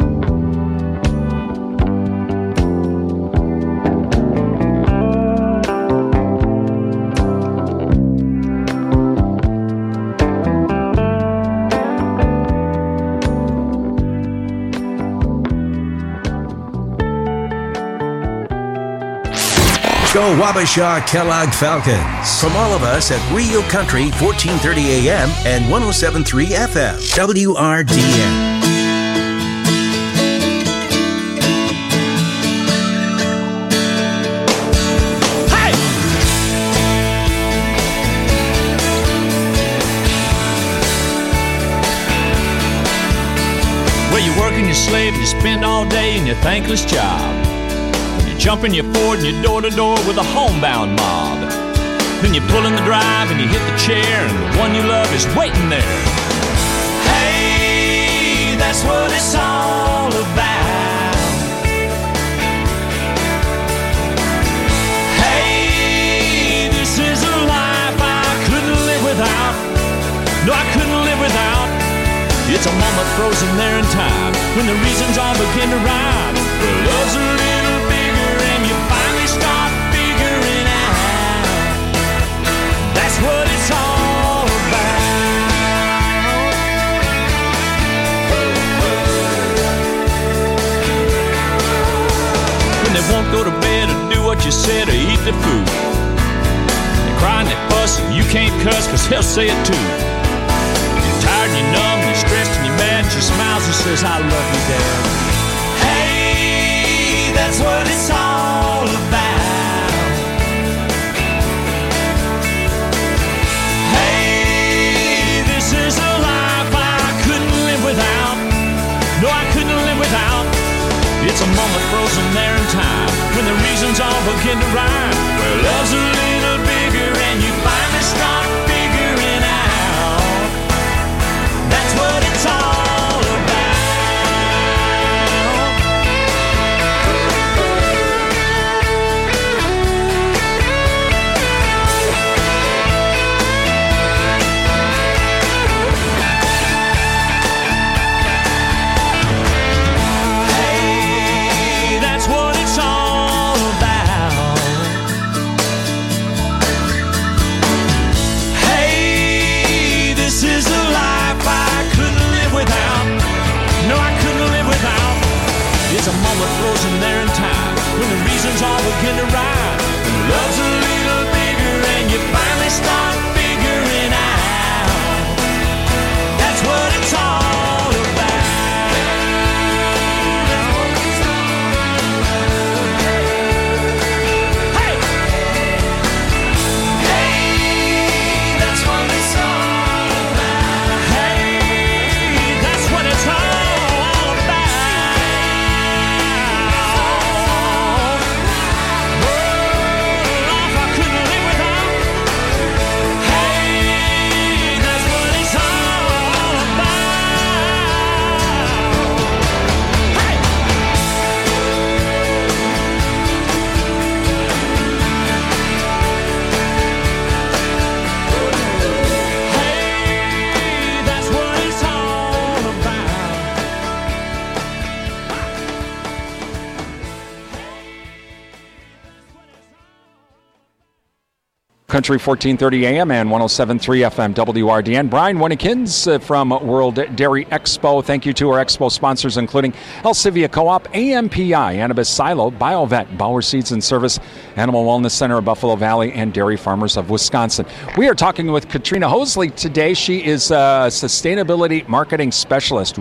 Go Wabasha Kellogg Falcons. From all of us at Rio Country, fourteen thirty A M and one oh seven point three F M, W R D N. Well, you work and you slave and you spend all day in your thankless job. Jump in your Ford and you're door to door with a homebound mob. Then you pull in the drive and you hit the chair and the one you love is waiting there. Hey, that's what it's all about. Hey, this is a life I couldn't live without. No, I couldn't live without. It's a moment frozen there in time when the reasons all begin to rhyme. The love's a little bigger and you finally start won't go to bed or do what you said or eat the food. They cry and they fuss and you can't cuss cause he'll say it too. You're tired and you're numb and you're stressed and you're mad and she smiles and says, I love you, Dad. Hey, that's what it's all about. Hey, this is a life I couldn't live without. No, I couldn't live without. It's a moment frozen there in time when the reasons all begin to rhyme. Where love's a little bigger and you finally start figuring out that's what it's all about. It's a moment frozen there in time when the reasons all begin to rhyme. When love's a little bigger and you finally start figuring out that's what it's all about. Hey! Hey, that's what it's all about. Hey, that's what it's all about. Country fourteen thirty A M and one oh seven point three F M W R D N. Brian Winnikins uh, from World Dairy Expo. Thank you to our Expo sponsors, including Elsivia Co-op, A M P I, Annabis Silo, BioVet, Bauer Seeds and Service, Animal Wellness Center of Buffalo Valley, and Dairy Farmers of Wisconsin. We are talking with Katrina Hosley today. She is a sustainability marketing specialist. Ooh.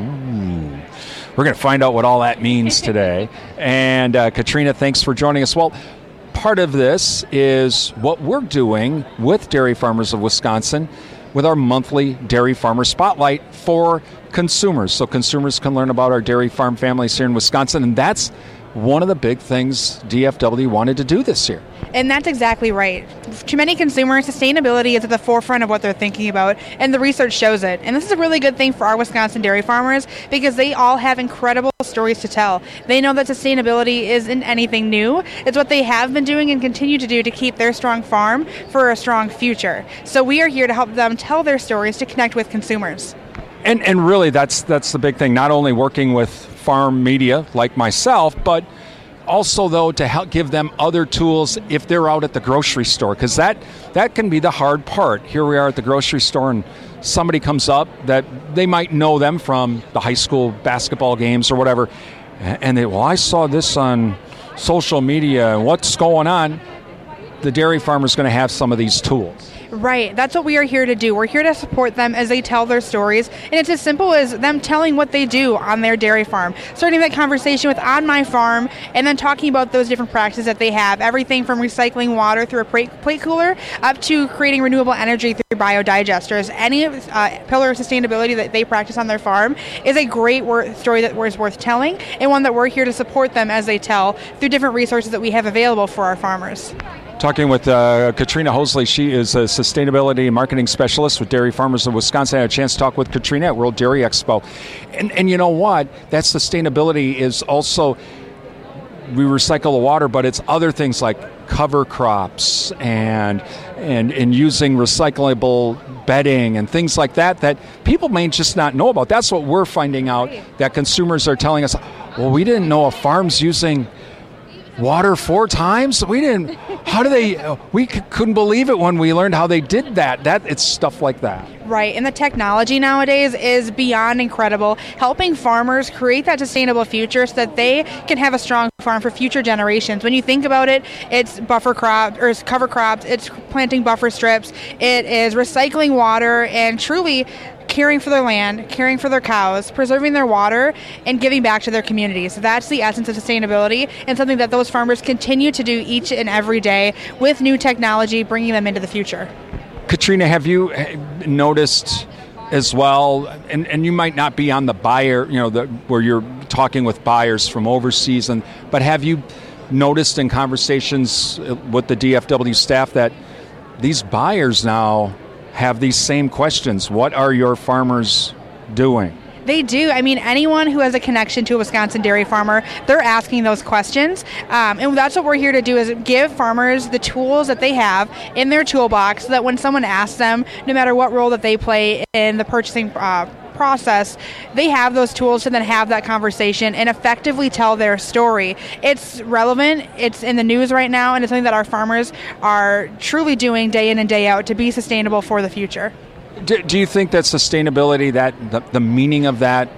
We're going to find out what all that means today. And uh, Katrina, thanks for joining us. Well, part of this is what we're doing with Dairy Farmers of Wisconsin with our monthly Dairy Farmer Spotlight for consumers. So consumers can learn about our dairy farm families here in Wisconsin, and that's one of the big things D F W wanted to do this year. And that's exactly right. To many consumers, sustainability is at the forefront of what they're thinking about, and the research shows it. And this is a really good thing for our Wisconsin dairy farmers because they all have incredible stories to tell. They know that sustainability isn't anything new. It's what they have been doing and continue to do to keep their strong farm for a strong future. So we are here to help them tell their stories to connect with consumers. And and really, that's that's the big thing, not only working with farm media like myself, but also, though, to help give them other tools if they're out at the grocery store, because that, that can be the hard part. Here we are at the grocery store, and somebody comes up that they might know them from the high school basketball games or whatever, and they, well, I saw this on social media, what's going on? The dairy farmer's going to have some of these tools. Right. That's what we are here to do. We're here to support them as they tell their stories. And it's as simple as them telling what they do on their dairy farm. Starting that conversation with On My Farm and then talking about those different practices that they have. Everything from recycling water through a plate cooler up to creating renewable energy through biodigesters. Any uh, pillar of sustainability that they practice on their farm is a great wor- story that is worth telling and one that we're here to support them as they tell through different resources that we have available for our farmers. Talking with uh, Katrina Hosley. She is a sustainability and marketing specialist with Dairy Farmers of Wisconsin. I had a chance to talk with Katrina at World Dairy Expo. And, and you know what? That sustainability is also, we recycle the water, but it's other things like cover crops and, and, and using recyclable bedding and things like that that people may just not know about. That's what we're finding out, that consumers are telling us, well, we didn't know a farm's using water four times? We didn't. How do they? We c- couldn't believe it when we learned how they did that. That it's stuff like that. Right, and the technology nowadays is beyond incredible, helping farmers create that sustainable future so that they can have a strong farm for future generations. When you think about it, it's buffer crops or it's cover crops, it's planting buffer strips, it is recycling water and truly caring for their land, caring for their cows, preserving their water, and giving back to their communities. That's the essence of sustainability and something that those farmers continue to do each and every day with new technology, bringing them into the future. Katrina, have you noticed as well, and, and you might not be on the buyer, you know, the, where you're talking with buyers from overseas, and but have you noticed in conversations with the D F W staff that these buyers now have these same questions? What are your farmers doing? They do. I mean, anyone who has a connection to a Wisconsin dairy farmer, they're asking those questions. Um, and that's what we're here to do, is give farmers the tools that they have in their toolbox so that when someone asks them, no matter what role that they play in the purchasing uh, process, they have those tools to then have that conversation and effectively tell their story. It's relevant, it's in the news right now, and it's something that our farmers are truly doing day in and day out to be sustainable for the future. Do, do you think that sustainability, that the, the meaning of that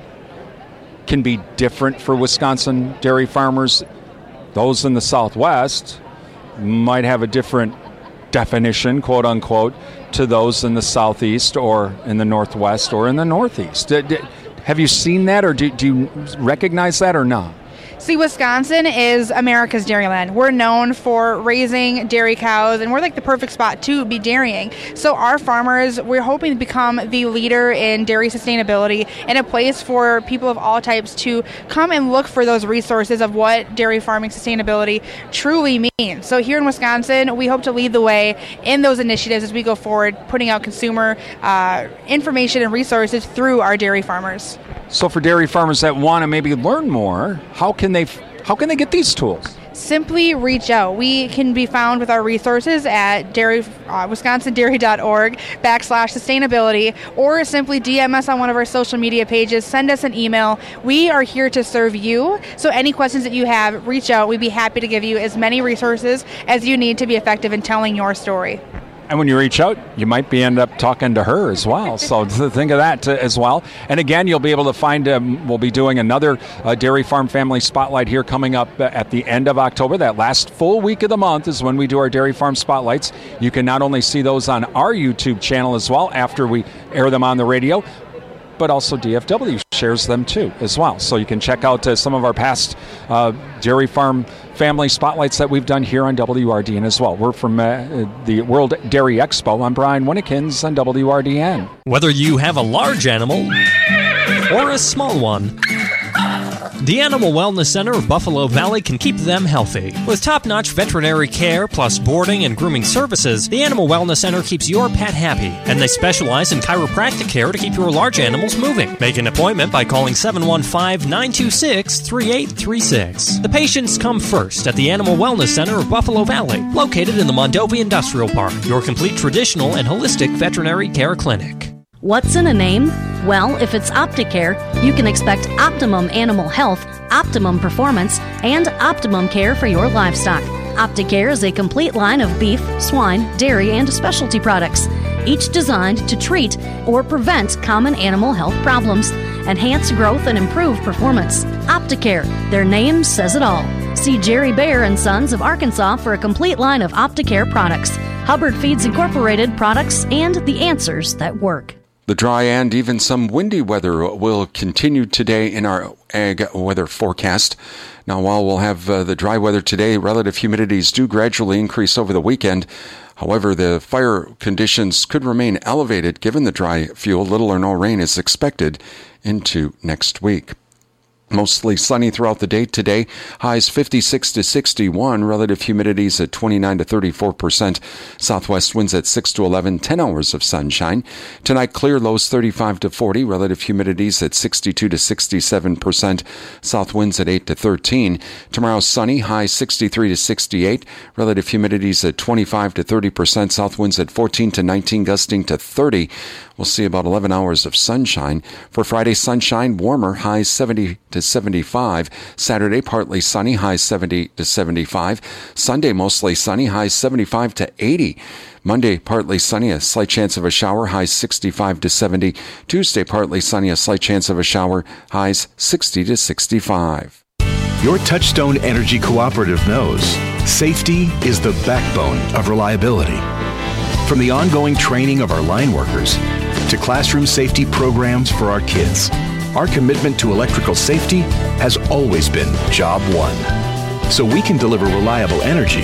can be different for Wisconsin dairy farmers? Those in the Southwest might have a different definition, quote unquote, to those in the Southeast or in the Northwest or in the Northeast. Do, do, have you seen that, or do, do you recognize that or not? See, Wisconsin is America's dairyland. We're known for raising dairy cows, and we're like the perfect spot to be dairying. So our farmers, we're hoping to become the leader in dairy sustainability and a place for people of all types to come and look for those resources of what dairy farming sustainability truly means. So here in Wisconsin, we hope to lead the way in those initiatives as we go forward, putting out consumer uh, information and resources through our dairy farmers. So for dairy farmers that want to maybe learn more, how can they how can they get these tools? Simply reach out. We can be found with our resources at dairy, uh, wisconsin dairy dot org backslash sustainability, or simply D M us on one of our social media pages. Send us an email. We are here to serve you. So any questions that you have, reach out. We'd be happy to give you as many resources as you need to be effective in telling your story. And when you reach out, you might be end up talking to her as well. So think of that as well. And again, you'll be able to find, um, we'll be doing another uh, Dairy Farm Family Spotlight here coming up at the end of October. That last full week of the month is when we do our Dairy Farm Spotlights. You can not only see those on our YouTube channel as well after we air them on the radio, but also D F W shares them too as well. So you can check out uh, some of our past uh, Dairy Farm Family Spotlights that we've done here on W R D N as well. We're from uh, the World Dairy Expo. I'm Brian Winnekins on W R D N. Whether you have a large animal or a small one, the Animal Wellness Center of Buffalo Valley can keep them healthy. With top-notch veterinary care plus boarding and grooming services, the Animal Wellness Center keeps your pet happy, and they specialize in chiropractic care to keep your large animals moving. Make an appointment by calling seven one five, nine two six, three eight three six. The patients come first at the Animal Wellness Center of Buffalo Valley, located in the Mondovi Industrial Park, your complete traditional and holistic veterinary care clinic. What's in a name? Well, if it's Opticare, you can expect optimum animal health, optimum performance, and optimum care for your livestock. Opticare is a complete line of beef, swine, dairy, and specialty products, each designed to treat or prevent common animal health problems, enhance growth, and improve performance. Opticare, their name says it all. See Jerry Baer and Sons of Arkansas for a complete line of Opticare products, Hubbard Feeds Incorporated products, and the answers that work. The dry and even some windy weather will continue today in our ag weather forecast. Now, while we'll have uh, the dry weather today, relative humidities do gradually increase over the weekend. However, the fire conditions could remain elevated given the dry fuel. Little or no rain is expected into next week. Mostly sunny throughout the day today. Highs fifty-six to sixty-one. Relative humidities at twenty-nine to thirty-four percent. Southwest winds at six to eleven. ten hours of sunshine. Tonight, clear, lows thirty-five to forty. Relative humidities at sixty-two to sixty-seven percent. South winds at eight to thirteen. Tomorrow, sunny. High sixty-three to sixty-eight. Relative humidities at twenty-five to thirty percent. South winds at fourteen to nineteen, gusting to thirty. We'll see about eleven hours of sunshine. For Friday, sunshine, warmer. Highs seventy to to seventy-five. Saturday, partly sunny, highs seventy to seventy-five. Sunday, mostly sunny, highs seventy-five to eighty. Monday, partly sunny, a slight chance of a shower, highs sixty-five to seventy. Tuesday, partly sunny, a slight chance of a shower, highs sixty to sixty-five. Your Touchstone Energy Cooperative knows safety is the backbone of reliability. From the ongoing training of our line workers to classroom safety programs for our kids, our commitment to electrical safety has always been job one. So we can deliver reliable energy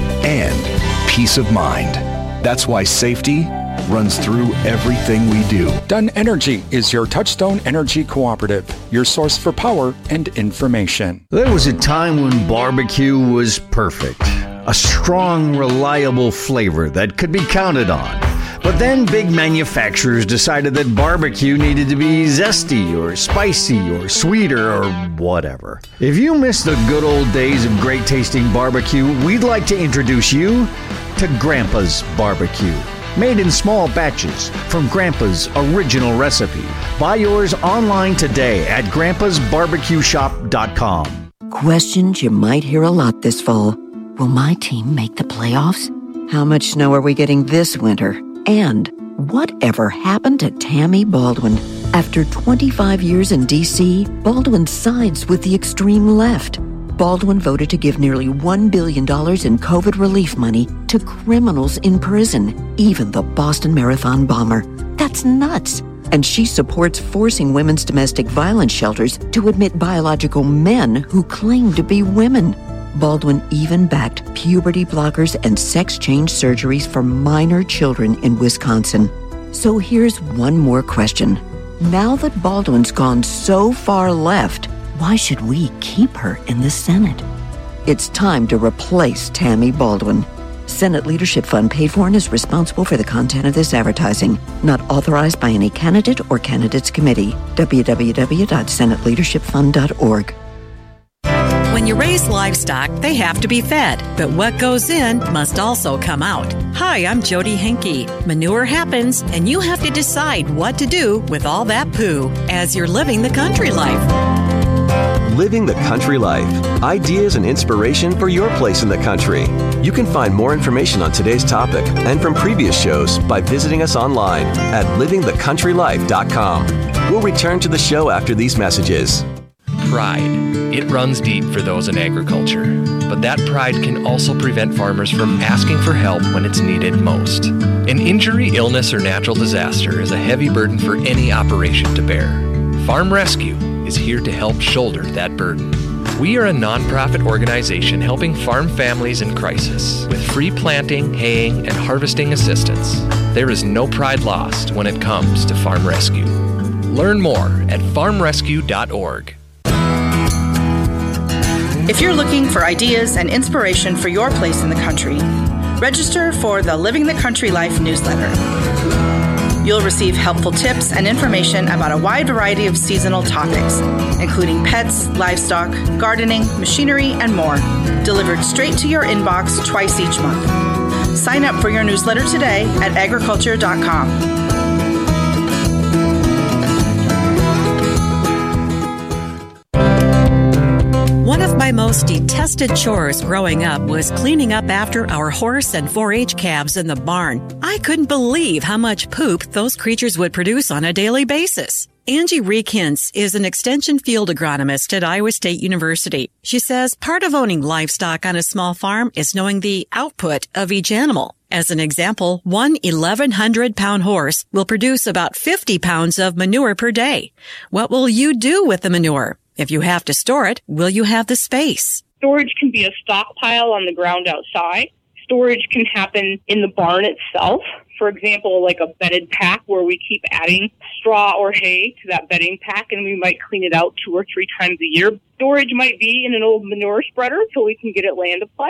and peace of mind. That's why safety runs through everything we do. Dunn Energy is your Touchstone Energy Cooperative, your source for power and information. There was a time when barbecue was perfect. A strong, reliable flavor that could be counted on. But then big manufacturers decided that barbecue needed to be zesty or spicy or sweeter or whatever. If you miss the good old days of great tasting barbecue, we'd like to introduce you to Grandpa's Barbecue. Made in small batches from Grandpa's original recipe. Buy yours online today at grandpas barbecue shop dot com. Questions you might hear a lot this fall. Will my team make the playoffs? How much snow are we getting this winter? And whatever happened to Tammy Baldwin? After twenty-five years in D C, Baldwin sides with the extreme left. Baldwin voted to give nearly one billion dollars in COVID relief money to criminals in prison, even the Boston Marathon bomber. That's nuts. And she supports forcing women's domestic violence shelters to admit biological men who claim to be women. Baldwin even backed puberty blockers and sex change surgeries for minor children in Wisconsin. So here's one more question. Now that Baldwin's gone so far left, why should we keep her in the Senate? It's time to replace Tammy Baldwin. Senate Leadership Fund paid for and is responsible for the content of this advertising. Not authorized by any candidate or candidates committee. w w w dot senate leadership fund dot org. When you raise livestock, they have to be fed, but what goes in must also come out. Hi, I'm Jody Henke. Manure happens, and you have to decide what to do with all that poo as you're living the country life. Living the Country Life. Ideas and inspiration for your place in the country. You can find more information on today's topic and from previous shows by visiting us online at living the country life dot com. We'll return to the show after these messages. Pride. It runs deep for those in agriculture, but that pride can also prevent farmers from asking for help when it's needed most. An injury, illness, or natural disaster is a heavy burden for any operation to bear. Farm Rescue is here to help shoulder that burden. We are a nonprofit organization helping farm families in crisis with free planting, haying, and harvesting assistance. There is no pride lost when it comes to Farm Rescue. Learn more at farm rescue dot org. If you're looking for ideas and inspiration for your place in the country, register for the Living the Country Life newsletter. You'll receive helpful tips and information about a wide variety of seasonal topics, including pets, livestock, gardening, machinery, and more, delivered straight to your inbox twice each month. Sign up for your newsletter today at agriculture dot com. One of my most detested chores growing up was cleaning up after our horse and four H calves in the barn. I couldn't believe how much poop those creatures would produce on a daily basis. Angie Reekins is an extension field agronomist at Iowa State University. She says part of owning livestock on a small farm is knowing the output of each animal. As an example, one eleven hundred pound horse will produce about fifty pounds of manure per day. What will you do with the manure? If you have to store it, will you have the space? Storage can be a stockpile on the ground outside. Storage can happen in the barn itself. For example, like a bedded pack where we keep adding straw or hay to that bedding pack, and we might clean it out two or three times a year. Storage might be in an old manure spreader until we can get it land applied.